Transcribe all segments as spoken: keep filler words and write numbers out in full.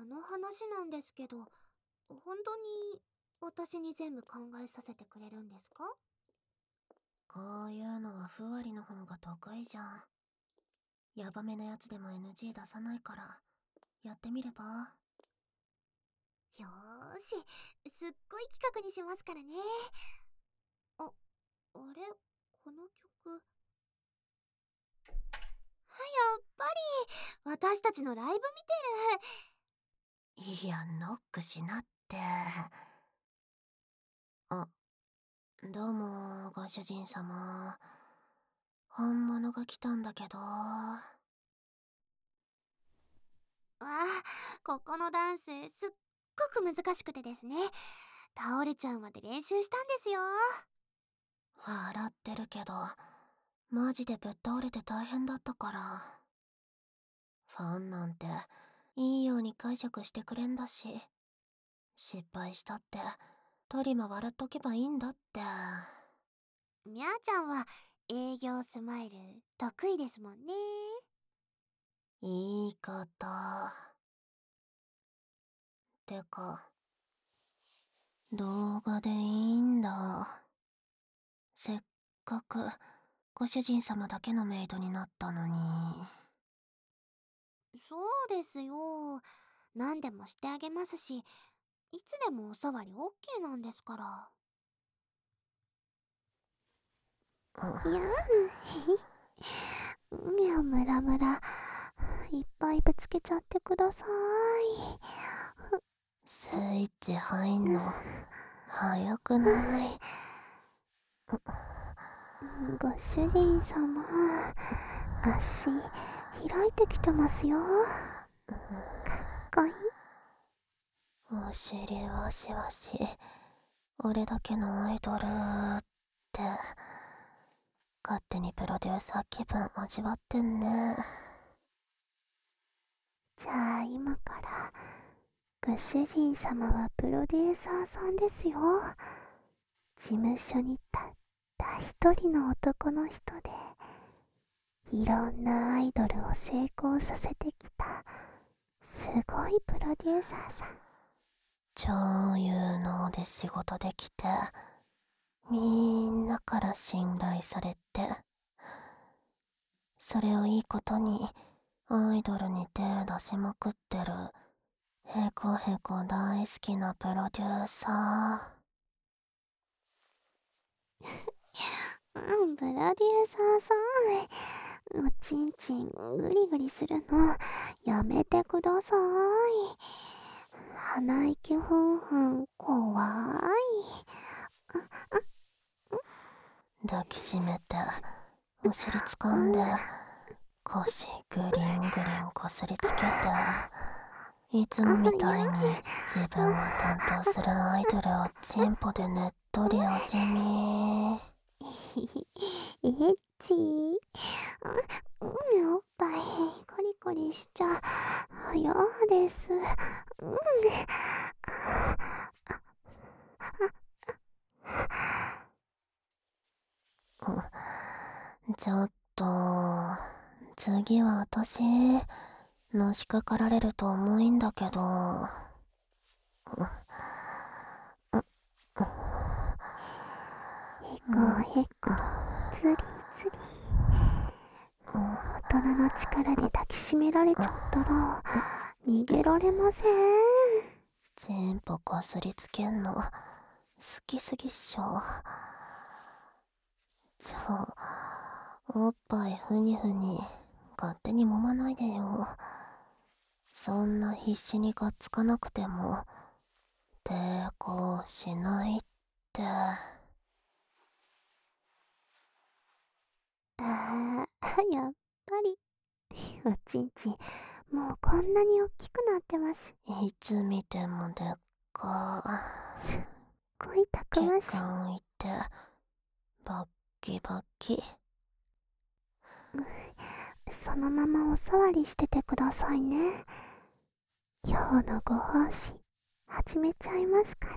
あの話なんですけど、本当に私に全部考えさせてくれるんですか？ こういうのはふわりの方が得意じゃん。ヤバめなやつでも エヌジー 出さないから、やってみれば。 よーし、すっごい企画にしますからね。あ、あれ、この曲。やっぱり、私たちのライブ見ていや、ノックしなって。あ、どうも、ご主人様。本物が来たんだけど。 る。ああ、ここのダンス、すっごく難しくてですね。倒れちゃうまで練習したんですよ。 笑ってるけど、マジでぶっ倒れて大変だったから。ファンなんて、いいように解釈してくれんだし。失敗したって、トリマ笑っとけばいいんだって。 みゃーちゃんは営業スマイル得意ですもんね。 いいこと。てか、動画でいいんだ。せっかく、ご主人様だけのメイドになったのに。 そうですよ。何でもしてあげますし、いつでもおさわり オーケー なんですから。いやー、いや、ムラムラ。いっぱいぶつけちゃってください。 スイッチ入んの、早くない？ ご主人様、足、開いてきてますよ。かいお尻わしわし、俺だけのアイドルって、勝手にプロデューサー気分味わってんね。 じゃあ今から、ご主人様はプロデューサーさんですよ。事務所にたった一人の男の人で、いろんなアイドルを成功させてきた、すごいプロデューサーさん。 超有能で仕事できて、みんなから信頼されて、それをいいことにアイドルに手出しまくってる、へこへこ大好きなプロデューサうん、プロデューサーさん。おちんちんグリグリするのやめてください。鼻息ふんふん怖い。 ー。抱きしめて、お尻掴んで、腰グリングリンこすりつけて、いつもみたいに自分が担当するアイドルをチンポでねっとり味見。 エッチー。うん、おっぱいコリコリしちゃ嫌です。うん。 ちょっと、次は私、のしかかられると重いんだけど。 へこへこ、つりつり。大人の力で抱きしめられちゃったら、逃げられません。 チンポこすりつけんの、好きすぎっしょ。ちょ、おっぱいふにふに、勝手に揉まないでよ。そんな必死にがっつかなくても、抵抗しないって。 あー、やっぱり。おちんちん、もうこんなに大きくなってます。 いつ見てもでっか。 すっごいたく血ましい。 管いて、バッキバッキ。 そのままおさわりしててくださいね。今日のご奉仕、始めちゃいますから。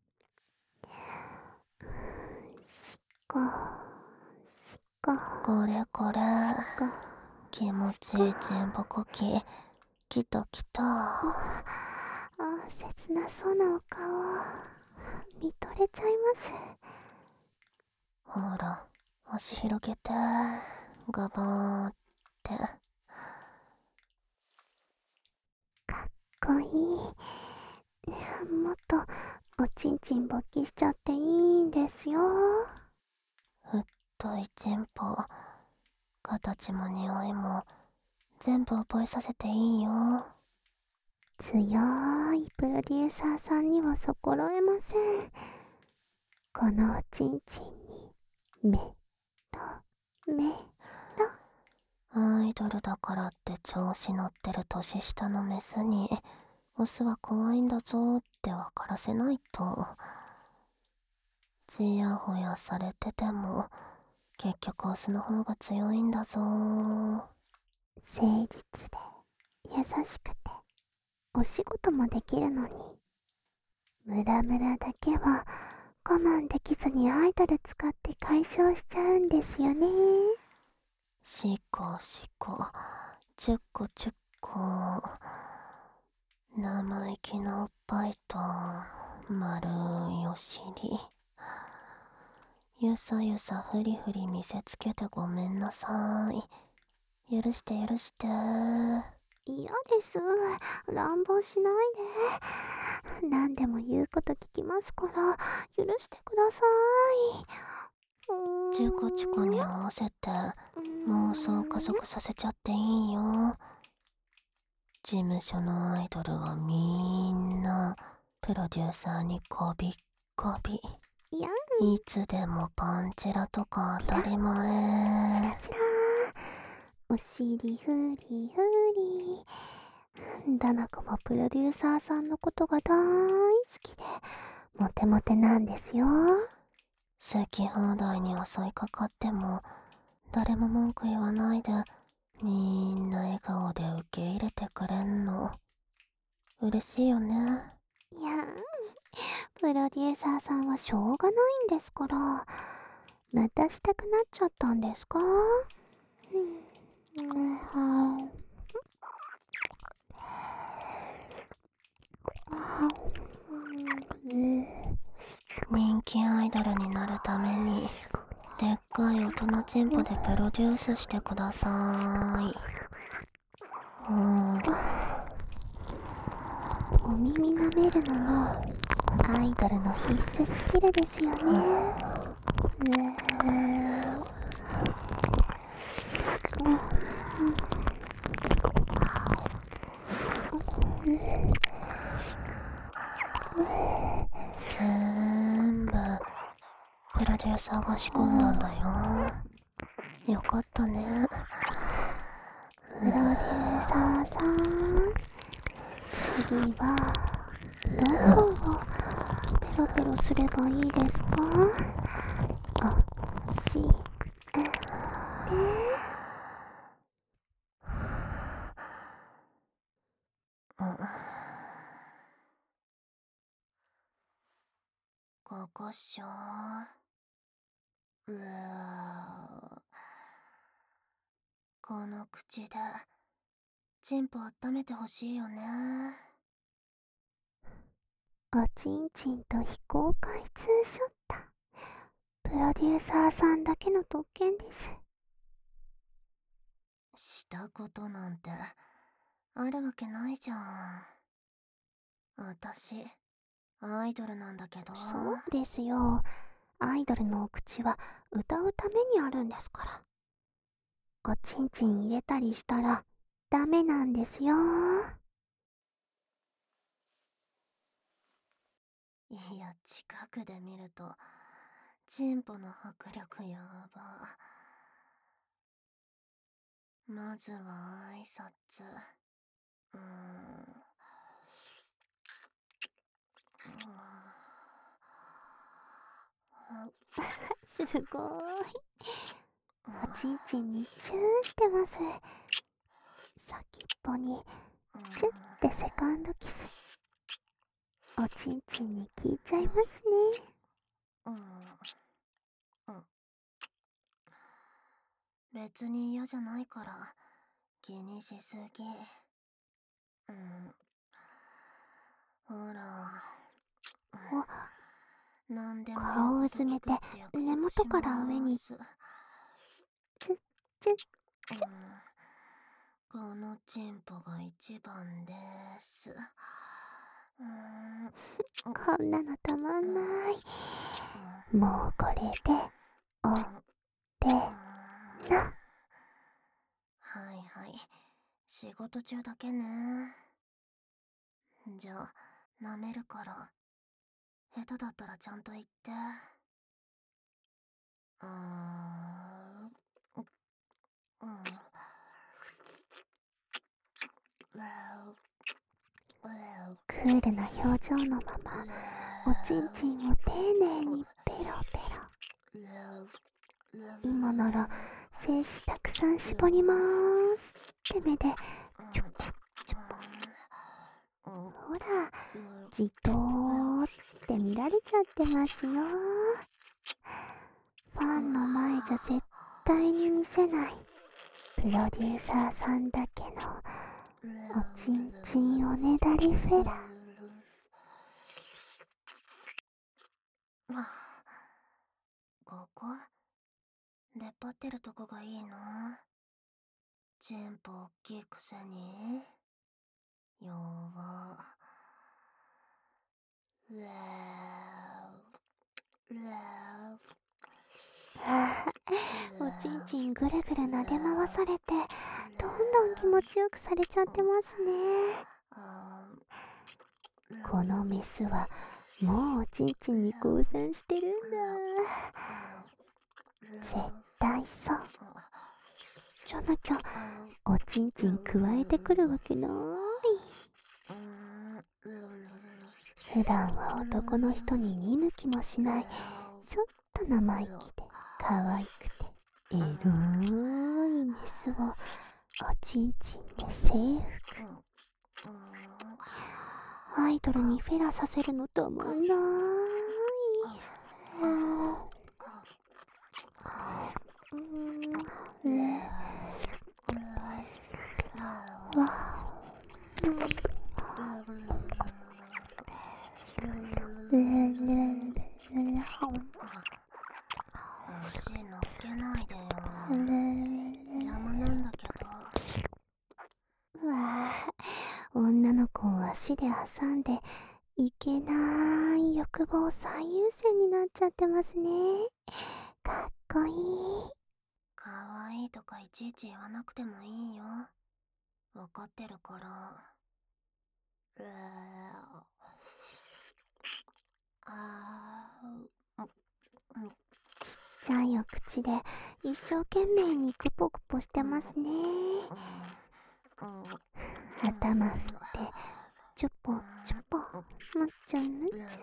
しっこしっここれこれ、 しっこ気持ちいいチンポコキ、きたきた。 切なそうなお顔見とれちゃいます。 ほら、足広げて、ガバーって。 かっこいい。もっとおちんちん勃起しちゃっていいんですよ。 太いチンポ、形も匂いも全部覚えさせていいよ。 強いプロデューサーさんには逆らえません。このおちんちんにメロメロ。 アイドルだからって調子乗ってる年下のメスにオスは怖いんだぞって分からせないと。ちやほやされてても結局オスの方が強いんだぞ。 誠実で優しくてお仕事もできるのに、ムラムラだけは我慢できずにアイドル使って解消しちゃうんですよね。 しこしこ、ちゅっこちゅっこ。生意気なおっぱいと丸いお尻。ゆさゆさふりふり見せつけてごめんなさい。許して許して。 嫌です。乱暴しないで。何でも言うこと聞きますから許してください。 チュコチュコに合わせて妄想加速させちゃっていいよ。事務所のアイドルはみんなプロデューサーにこびっこび。 いやいつでもパンチラとか当たり前。 チラお尻フリフリ。ダナコもプロデューサーさんのことが大好きでモテモテなんですよ。 好き放題に襲いかかっても誰も文句言わないでみんな笑顔で受け入れてくれんの嬉しいよね。 いやプロデューサーさんはしょうがないんですから。またしたくなっちゃったんですか？ 人気アイドルになるためにでっかい大人チンポでプロデュースしてください。ほら、 お耳舐めるのもアイドルの必須スキルですよね。 全部プロデューサーが仕込んだんだよ。よかったね。 プロデューサーさん、次はどこをペロペロすればいいですか？おしえて。 うん、ここっしょ。うーこの口でチンポ温めてほしいよね。 おちんちんと非公開ツーショット、プロデューサーさんだけの特権です。 したことなんてあるわけないじゃん。私アイドルなんだけど。 そうですよ。アイドルのお口は歌うためにあるんですから。おちんちん入れたりしたらダメなんですよ。 いや、近くで見るとチンポの迫力やば。まずは挨拶。うーんすごーい。おちんちんにチューしてます。先っぽにチュッてセカンドキス。おちんちんに効いちゃいますね。 うんうん、別に嫌じゃないから気にしすぎ。うん、 ほら。 お、 なんでも顔をうずめて根元から上につつつうん、このチンポが一番です。うーん、 こんなのたまんない。もうこれでおれな。 はいはい、仕事中だけね。じゃあ舐めるから、下手だったらちゃんと言って。うーん、うん、 クールな表情のままおちんちんを丁寧にペロペロ。今なら精子たくさん絞りまーすって目でちょぽちょぽ。ほら、じとーって見られちゃってますよ。ファンの前じゃ絶対に見せないプロデューサーさんだけのおちんちんおねだりフェラ。 ここ出っ張ってるとこがいいの？チンポ大きいくせに弱。レーレああ、おちんちんぐるぐる撫で回されてどんどん気持ちよくされちゃってますね。このメスはもうおちんちんに降参してるんだ。絶対そう。じゃなきゃおちんちんくわえてくるわけない。普段は男の人に見向きもしないちょっと生意気で可愛くてエロいメスをおちんちんで征服。アイドルにフェラさせるのたまんない。うーん、ねわー、うん足乗っけないでよ。邪魔なんだけど。 うわぁ、女の子を足で挟んでいけない欲望最優先になっちゃってますね。かっこいい。 かわいいとかいちいち言わなくてもいいよ。わかってるから。うーあーちっちゃいお口で一生懸命にクポクポしてますね。頭振ってチュポチュポむっちゃむっちゃ。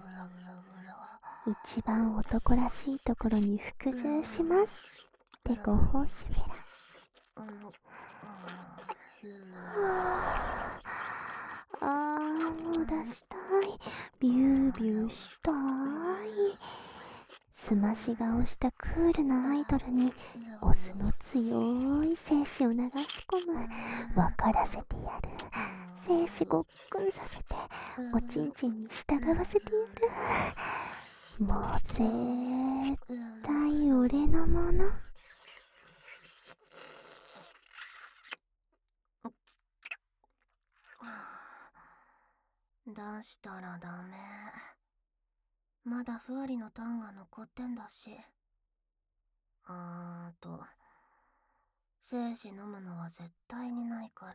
一番男らしいところに服従しますってご奉仕フェラ。あー、もう出したい。ビュービューしたい。すまし顔したクールなアイドルにオスの強い精子を流し込む。分からせてやる。精子ごっくんさせておちんちんに従わせてやる。もう絶対俺のもの。 出したらダメ。まだふわりのタンが残ってんだし。あーと、精子飲むのは絶対にないから。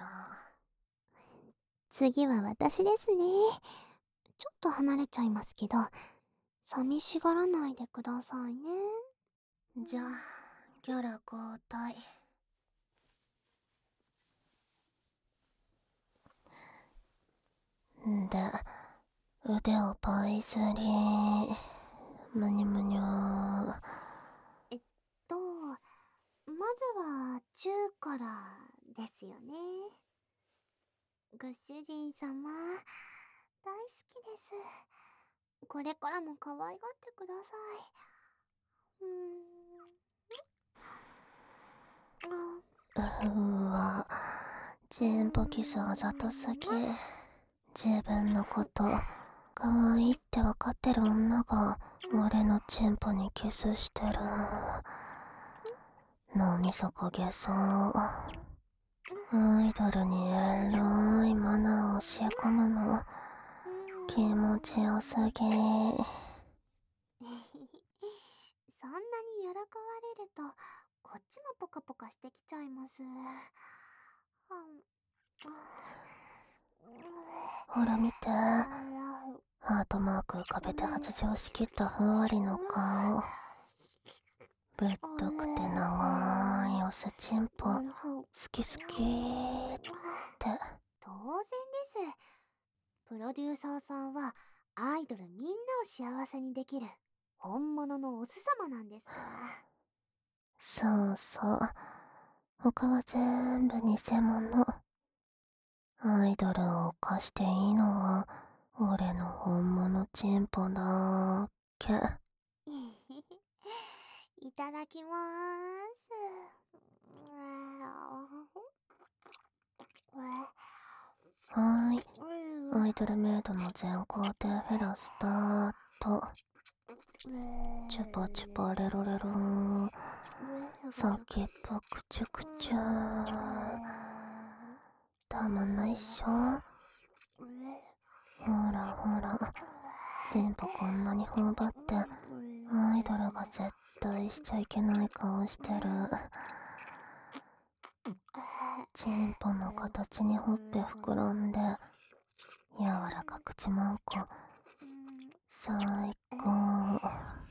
次は私ですね。ちょっと離れちゃいますけど、寂しがらないでくださいね。 じゃあ、キャラ交代。で、腕をパイズリむにゅむにゅえっと、まずは中からですよね。ご主人様、大好きです。これからも可愛がってください。うーん。 うわ、チンポキスあざとすぎ。 自分のこと可愛いって分かってる女が俺のチンポにキスしてる。脳みそ焦げそう。アイドルにエロいマナーを教え込むの気持ちよすぎ。 そんなに喜ばれるとこっちもポカポカしてきちゃいます。 ほら見て、ハートマーク浮かべて発情しきったふんわりの顔。ぶっとくて長いおせちんぽ好き好きって。 当然です。プロデューサーさんはアイドルみんなを幸せにできる本物のオス様なんですから。 そうそう、他は全部偽物。アイドルを犯していいのは俺の本物チンポだけ。 いただきまーす。 はーい、アイドルメイドの全工程フェラスタート。チュパチュパレロレロー、先っぽくちゅくちゅー。たまんないっしょ。ほらほら、チンポこんなに頬張ってアイドルが絶対しちゃいけない顔してる。チンポの形にほっぺ膨らんで柔らか口まんこ最高。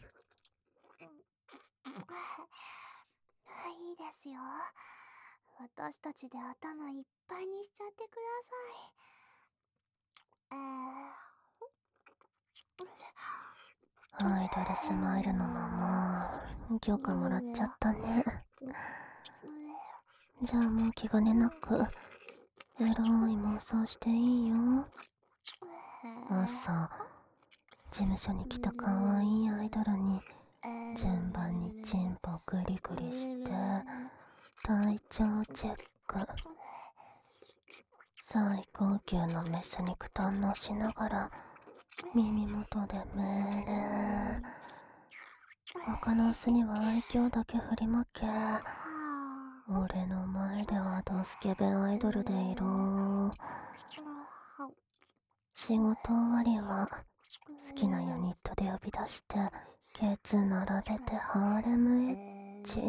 いいですよ。私たちで頭いっぱいにしちゃってください。アイドルスマイルのまま許可もらっちゃったね。じゃあもう気兼ねなくエロい妄想していいよ。朝事務所に来た可愛いアイドルに順番にチンポグリグリして体調チェック。最高級のメス肉堪能しながら耳元で命令。他のオスには愛嬌だけ振りまけ、俺の前ではドスケベアイドルでいろ。仕事終わりは好きなユニットで呼び出してケツ並べてハーレムエッチ。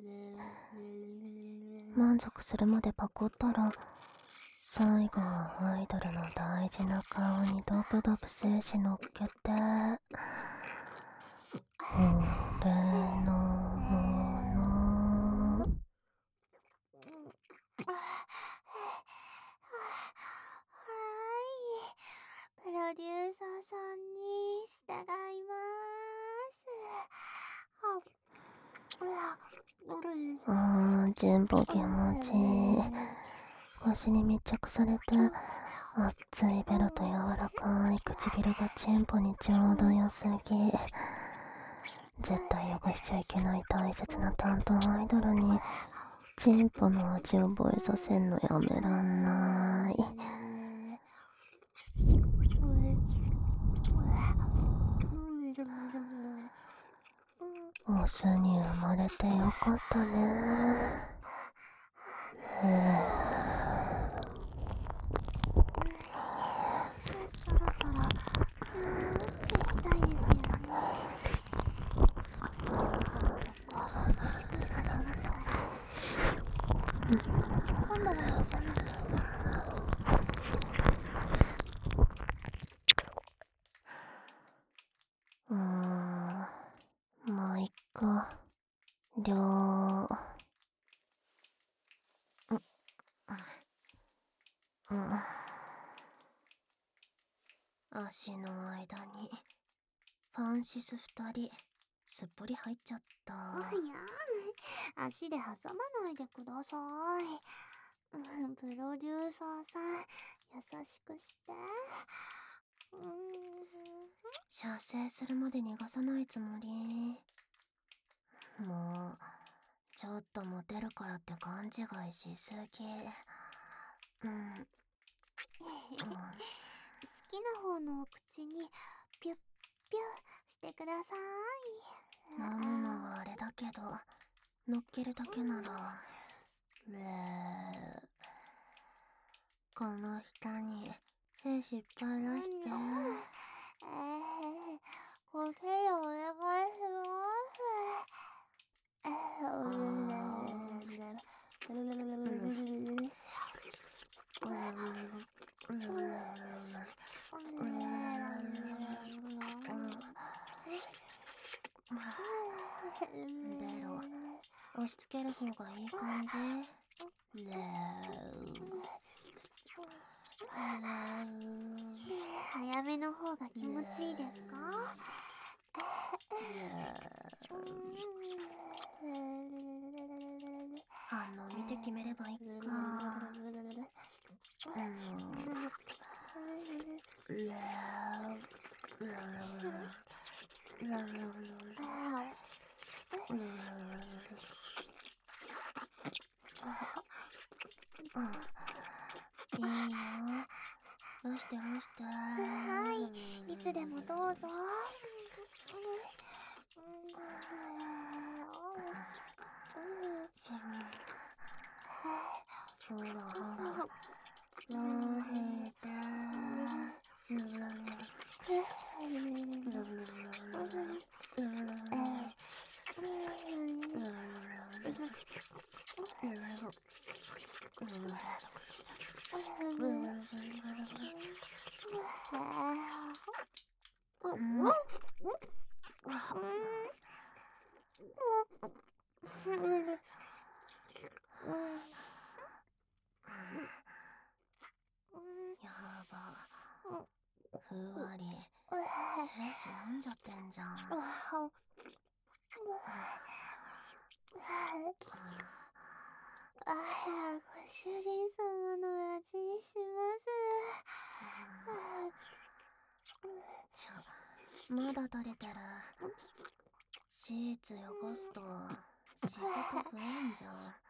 満足するまでパコったら最後はアイドルの大事な顔にドブドブ精子乗っけて俺のもの。 プロデューサーさんに従いまーす。あー、チンポ気持ちいい。腰に密着されて熱いベロと柔らかい唇がチンポにちょうど良すぎ。絶対汚しちゃいけない大切な担当アイドルにチンポの味を覚えさせんのやめらんない。オスに生まれてよかったね。 そろそろうーんってしたいですよね。シコシコしますから今度は一緒に。 うーん、まあいっか。りょううん、足の間にファンシス二人すっぽり入っちゃった。 あいや足で挟まないでください。うん、プロデューサーさん優しくして。うーん、 射精するまで逃がさないつもり。もうちょっとモテるからって勘違いしすぎ。うん、うん、 方のお口にピュッピュッしてください。 飲むのはあれだけど、乗っけるだけなら、ねえ、この下に精子いっぱい出して。 えー、こっちでお願いします。えベロ、押し付ける方がいい感じ。ね早めの方が気持ちいいですか？ 反応見て決めればいいか。いいよ。出して出して。 はい、いつでもどうぞ。 ほらほら、のへて。やば、ふわり、精子飲んじゃってんじゃん。 ああ、ご主人様の味します。 ちょ、まだ垂れてる。シーツ汚すと仕事増えんじゃん。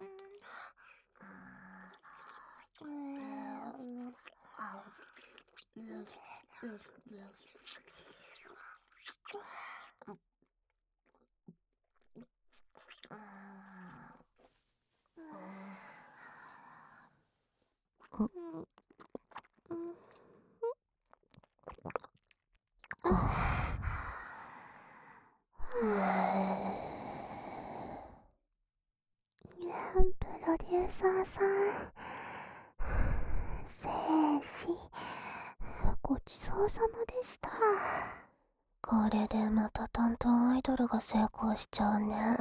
プロデューサーさん、精子ごちそうさまでした。 これでまた担当アイドルが成功しちゃうね。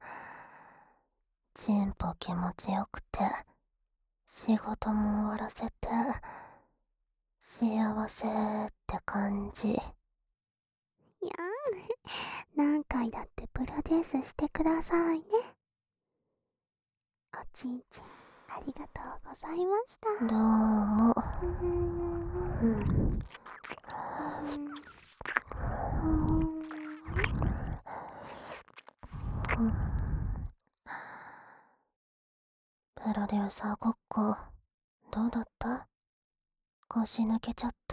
チンポ気持ちよくて、仕事も終わらせて、幸せって感じ。 いやん、何回だってプロデュースしてくださいね。おちんちんありがとうございました。 どうも。 うーん、うんプロデューサーごっこ、どうだった？腰抜けちゃった。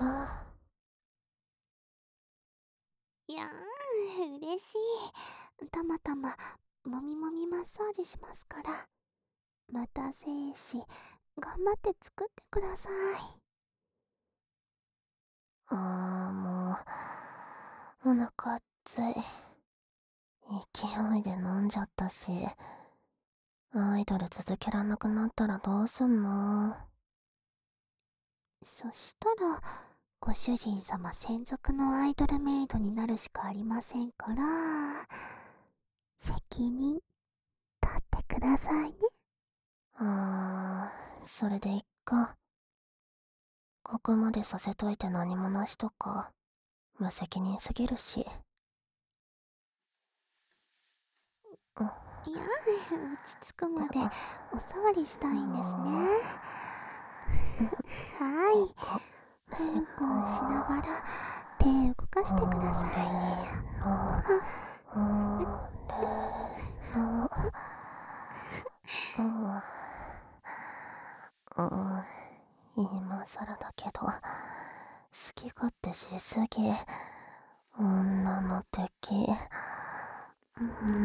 いやー、嬉しい。たまたまもみもみマッサージしますから、また精子頑張って作ってください。 あーもう、お腹熱い。勢いで飲んじゃったし、アイドル続けらんなくなったらどうすんの？ そしたら、ご主人様専属のアイドルメイドになるしかありませんから、責任取ってくださいね。 あー、それでいっか。ここまでさせといて何もなしとか、無責任すぎるし。 いや、落ち着くまでお触りしたいんですね。はい。ふんふんしながら手動かしてください。今更だけど、 好き勝手しすぎ。女の敵。うん。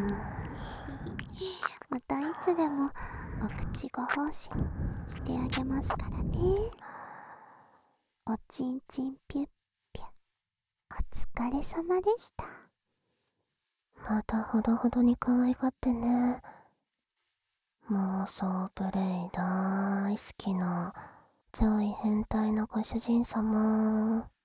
またいつでもお口ご奉仕してあげますからね。おちんちんぴゅっぴゅ、お疲れ様でした。 またほどほどに可愛がってね。妄想プレイ大好きなちょい変態のご主人様。